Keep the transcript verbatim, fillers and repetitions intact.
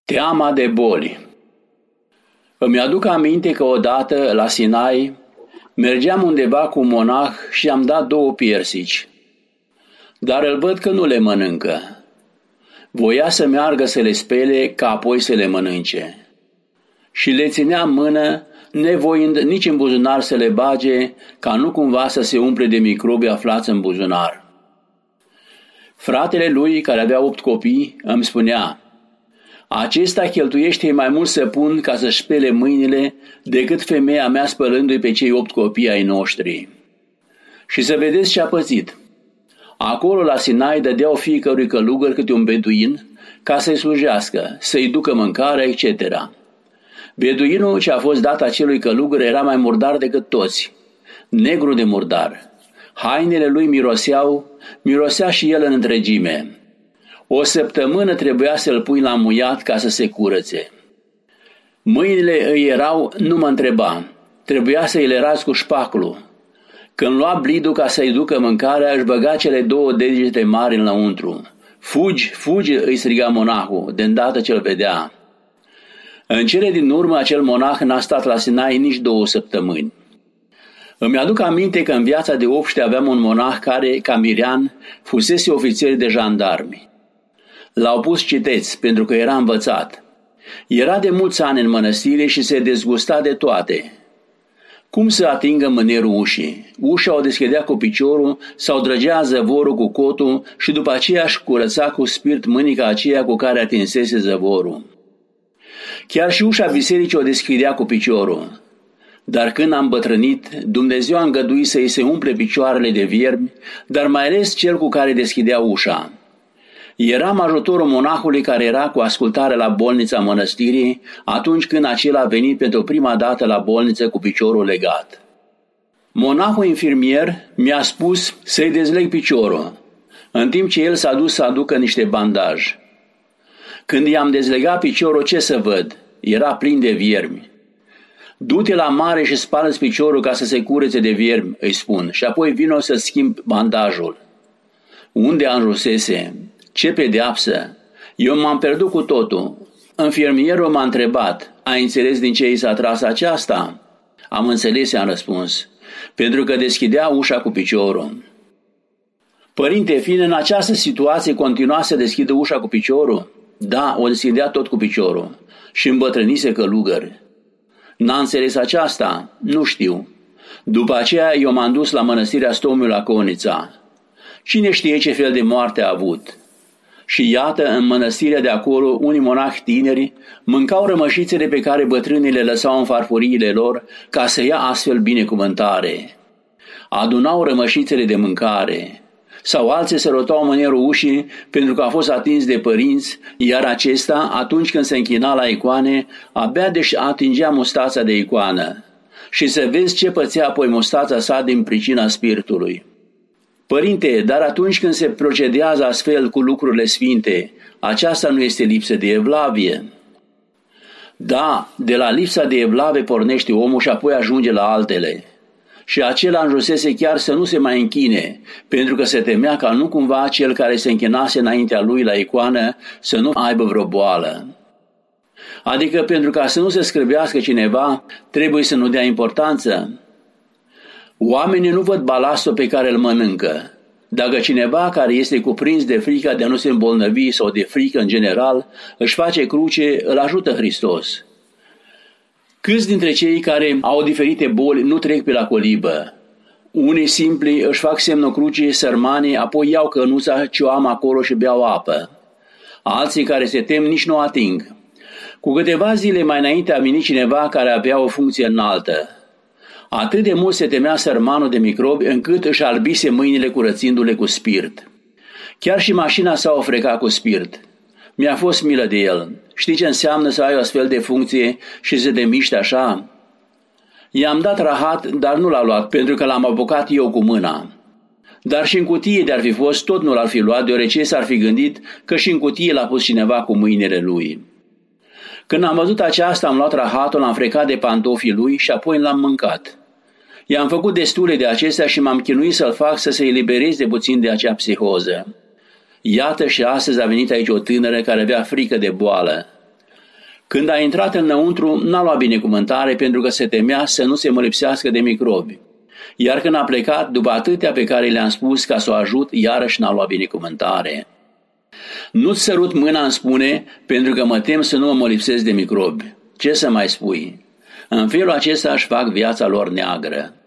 Teama de boli. Îmi aduc aminte că odată, la Sinai, mergeam undeva cu un monah și am dat două piersici, dar îl văd că nu le mănâncă. Voia să meargă să le spele ca apoi să le mănânce. Și le ținea în mână, nevoind nici în buzunar să le bage, ca nu cumva să se umple de microbi aflați în buzunar. Fratele lui, care avea opt copii, îmi spunea: acesta cheltuiește mai mult săpun ca să-și spele mâinile decât femeia mea spălându-i pe cei opt copii ai noștri. Și să vedeți ce a pățit. Acolo la Sinai dădeau fiecărui călugăr câte un beduin ca să-i slujească, să-i ducă mâncarea, et cetera. Beduinul ce a fost dat acelui călugăr era mai murdar decât toți, negru de murdar. Hainele lui miroseau, mirosea și el în întregime. O săptămână trebuia să-l pui la muiat ca să se curățe. Mâinile îi erau, nu mă întreba, trebuia să-i le razi cu șpaclu. Când lua blidul ca să-i ducă mâncarea, își băga cele două degete mari înăuntru. Fugi, fugi, îi striga monahul, de îndată ce-l vedea. În cele din urmă, acel monah n-a stat la Sinai nici două săptămâni. Îmi aduc aminte că în viața de obște aveam un monah care, ca mirean, fusese ofițer de jandarmi. L-au pus citeți, pentru că era învățat. Era de mulți ani în mănăstire și se dezgusta de toate. Cum să atingă mânerul ușii? Ușa o deschidea cu piciorul sau drăgea zăvorul cu cotul și după aceea își curăța cu spirit mânica aceea cu care atinsese zăvorul. Chiar și ușa bisericii o deschidea cu piciorul. Dar când am bătrânit, Dumnezeu a îngăduit să îi se umple picioarele de viermi, dar mai ales cel cu care deschidea ușa. Eram ajutorul monahului care era cu ascultare la bolnița mănăstirii atunci când acela a venit pentru prima dată la bolniță cu piciorul legat. Monahul infirmier mi-a spus să-i dezleg piciorul, în timp ce el s-a dus să aducă niște bandaj. Când i-am dezlegat piciorul, ce să văd? Era plin de viermi. Du-te la mare și spală-ți piciorul ca să se curețe de viermi, îi spun, și apoi vino să schimb bandajul. Unde ajunsese? Ce pedeapsă! Eu m-am pierdut cu totul. Infirmierul m-a întrebat: ai înțeles din ce i s-a tras aceasta? Am înțeles, i-am răspuns, pentru că deschidea ușa cu piciorul. Părinte, fiind în această situație, continua să deschidă ușa cu piciorul? Da, o deschidea tot cu piciorul și îmbătrânise călugăr. N-a înțeles aceasta? Nu știu. După aceea eu m-am dus la mănăstirea Stomiul la Conița. Cine știe ce fel de moarte a avut? Și iată, în mănăstirea de acolo, unii monahi tineri mâncau rămășițele pe care bătrânii le lăsau în farfuriile lor ca să ia astfel binecuvântare. Adunau rămășițele de mâncare. Sau alții se rotau mânerul ușii pentru că a fost atins de părinți, iar acesta, atunci când se închina la icoane, abia de-și atingea mustața de icoană. Și să vezi ce pățea apoi mustața sa din pricina spiritului. Părinte, dar atunci când se procedează astfel cu lucrurile sfinte, aceasta nu este lipsă de evlavie? Da, de la lipsa de evlavie pornește omul și apoi ajunge la altele. Și acela înjusese chiar să nu se mai închine, pentru că se temea ca nu cumva cel care se închinase înaintea lui la icoană să nu aibă vreo boală. Adică pentru ca să nu se scârbească cineva, trebuie să nu dea importanță. Oamenii nu văd balastul pe care îl mănâncă. Dacă cineva care este cuprins de frica de a nu se îmbolnăvi sau de frică în general își face cruce, îl ajută Hristos. Câți dintre cei care au diferite boli nu trec pe la colibă? Unii simpli își fac semnul crucii sărmanii, apoi iau cănuța ce o am acolo și beau apă. Alții care se tem nici nu ating. Cu câteva zile mai înainte a venit cineva care avea o funcție înaltă. Atât de mult se temea sărmanul de microbi încât își albise mâinile curățindu-le cu spirit. Chiar și mașina s-a ofrecat cu spirit. Mi-a fost milă de el. Știi ce înseamnă să ai o astfel de funcție și să te miști așa? I-am dat rahat, dar nu l-a luat, pentru că l-am apucat eu cu mâna. Dar și în cutie de-ar fi fost, tot nu l-ar fi luat, deoarece s-ar fi gândit că și în cutie l-a pus cineva cu mâinile lui. Când am văzut aceasta, am luat rahatul, l-am frecat de pantofii lui și apoi l-am mâncat. I-am făcut destule de acestea și m-am chinuit să-l fac să se elibereze puțin de acea psihoză. Iată și astăzi a venit aici o tânără care avea frică de boală. Când a intrat înăuntru, n-a luat binecuvântare pentru că se temea să nu se mă lipsească de microbi. Iar când a plecat, după atâtea pe care le-am spus ca să o ajut, iarăși n-a luat binecuvântare. Nu-ți sărut mâna, îmi spune, pentru că mă tem să nu mă lipsesc de microbi. Ce să mai spui? În felul acesta își fac viața lor neagră.